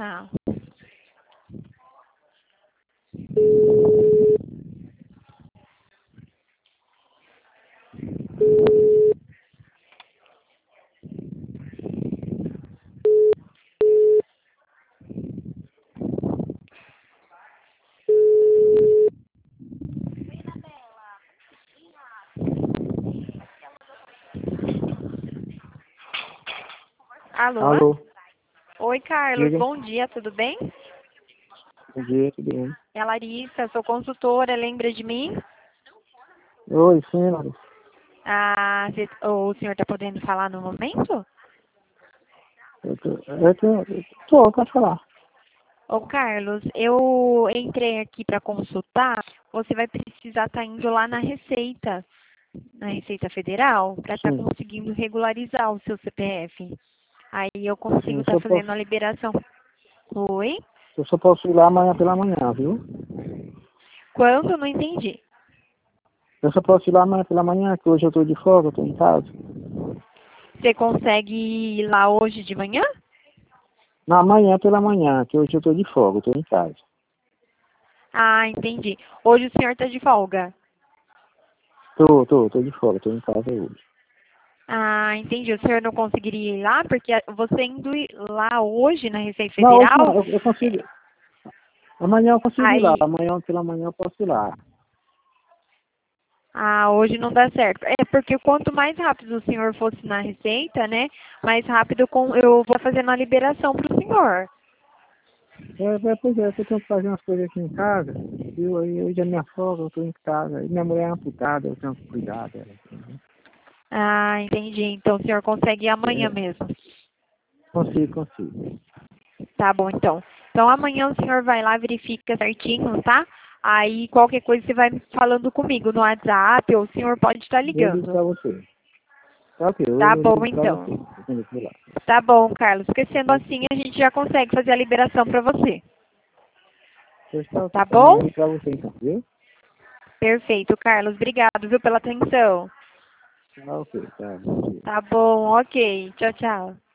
Tá. Alô? Alô, Oi, Carlos. diga. Bom dia, tudo bem? Bom dia, tudo bem? É a Larissa, sou consultora, lembra de mim? Oi, sim, Larissa. O senhor está podendo falar no momento? Pode falar. Ô, Carlos, eu entrei aqui para consultar. Você vai precisar estar indo lá na Receita Federal, para estar Sim, conseguindo regularizar o seu CPF. Aí eu sim, consigo eu estar só fazendo posso, a liberação. Oi? eu só posso ir lá amanhã pela manhã, viu? Quando? Não entendi. Eu só posso ir lá amanhã pela manhã, que hoje eu tô de folga, eu tô em casa. Você consegue ir lá hoje de manhã? Não, amanhã pela manhã, que hoje eu tô de folga, eu tô em casa. Ah, entendi. Hoje o senhor está de folga. Tô de folga, tô em casa hoje. Ah, entendi. O senhor não conseguiria ir lá? Porque você indo lá hoje na Receita Não, hoje Federal, não, eu consigo. Amanhã eu consigo ir lá, aí... amanhã pela manhã eu posso ir lá. Ah, hoje não dá certo. É porque quanto mais rápido o senhor fosse na Receita, né? Mais rápido eu vou fazendo a liberação para o senhor. Pois é, eu tenho que fazer umas coisas aqui em casa, viu? Aí hoje é minha folga, eu tô em casa. E minha mulher é amputada, eu tenho que cuidar dela. Assim, Ah, entendi. Então o senhor consegue ir amanhã né? mesmo. Consigo. Tá bom, então. Então amanhã o senhor vai lá, verifica certinho, tá? Aí qualquer coisa você vai falando comigo no WhatsApp ou o senhor pode estar Eu ligo ligando. pra você. Tá ok, Tá eu bom, ligo pra então. você. Quando eu for lá. Tá bom, Carlos. Porque sendo Tá? assim, a gente já consegue fazer a liberação para você. Pois tá ok. Tá Amanhã bom? eu ligo pra você então, viu? Perfeito, Carlos. Obrigado, viu, pela atenção. Tá ok, tá. Bom dia. Tá bom, ok. Tchau, tchau.